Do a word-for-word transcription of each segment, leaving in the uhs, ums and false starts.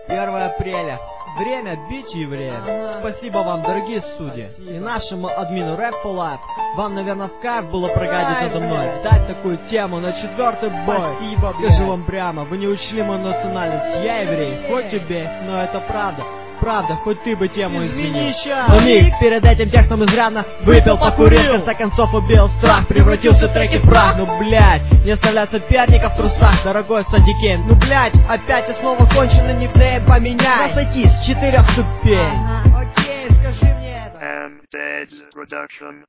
первое апреля. Время бить евреев. Спасибо вам, дорогие судьи. И нашему админу Рэп Лайф. Вам, наверное, в кайф было прогадить надо мной. Дать такую тему на четвертый бой. Спасибо, Скажу блядь. вам прямо, вы не учли мою национальность. Я еврей, хоть тебе, но это правда. Правда, хоть ты бы тему изменил. Измени щас. Но микс перед этим текстом изрядно выпил, покурил, в конце концов убил страх, превратился в треки в прах. Ну блять, не оставлять соперников в трусах, дорогой Садикейн. Ну блять, опять и снова кончено, никнейм поменяй. Сойти с четырех ступень. Ага, окей, скажи мне это. and Dead Production.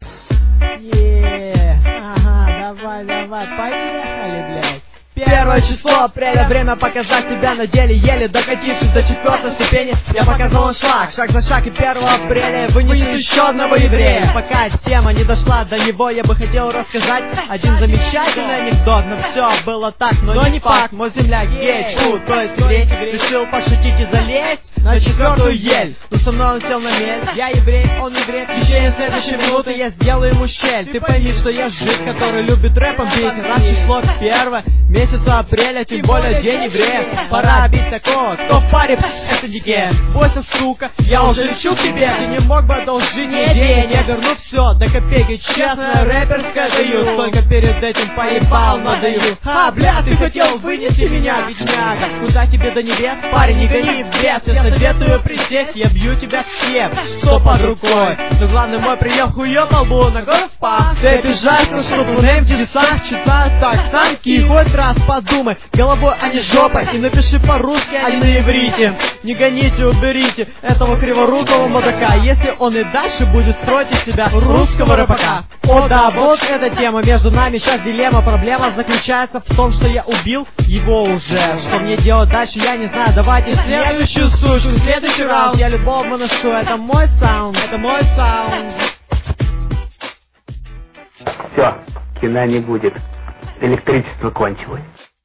Еее. Ага, давай, давай, поехали, блядь. Первое число апреля, время показать себя на деле. Еле докатившись до четвертой ступени, я показал вам шаг, шаг за шаг. И первого апреля вынесу еще одного еврея. Пока тема не дошла до него, я бы хотел рассказать один замечательный анекдот. Но все было так, но, но не факт. Мой земляк гей, фу, то есть еврей, решил пошутить и залезть на четвертую ель. Но со мной он сел на мель. Я еврей, он еврей. В течение следующей минуты я сделаю ему щель. Ты пойми, что я жид, который любит рэпом бить. Раз число первое месяца апреля, тем более день еврея. Пора бить такого, кто в паре, это дикее. Бойся, сука, я уже лечу к тебе. Ты не мог бы одолжить мне денег. Я верну все до копейки, честно, рэперская даю. Только перед этим поебал, надаю. А, бля, ты хотел вынести меня, бедняга. Куда тебе до небес, парень, не гони в лес. Я советую присесть, я бью тебя всем, что под рукой. Но главный мой прием хуёв на лбу, на гору в пах. Ты обижаешься, что фунейм в телесах читаю так, санки, хоть раз подумай головой, а не жопой. И напиши по-русски, а не на иврите. Не гоните, уберите этого криворукого мудака, если он и дальше будет строить из себя русского рэпака. О да, вот эта тема между нами, сейчас дилемма. Проблема заключается в том, что я убил его уже. Что мне делать дальше, я не знаю. Давайте следующую сучку, следующий раунд. Я любого выношу, это мой саунд, это мой саунд. Все, кино не будет. Электричество кончилось.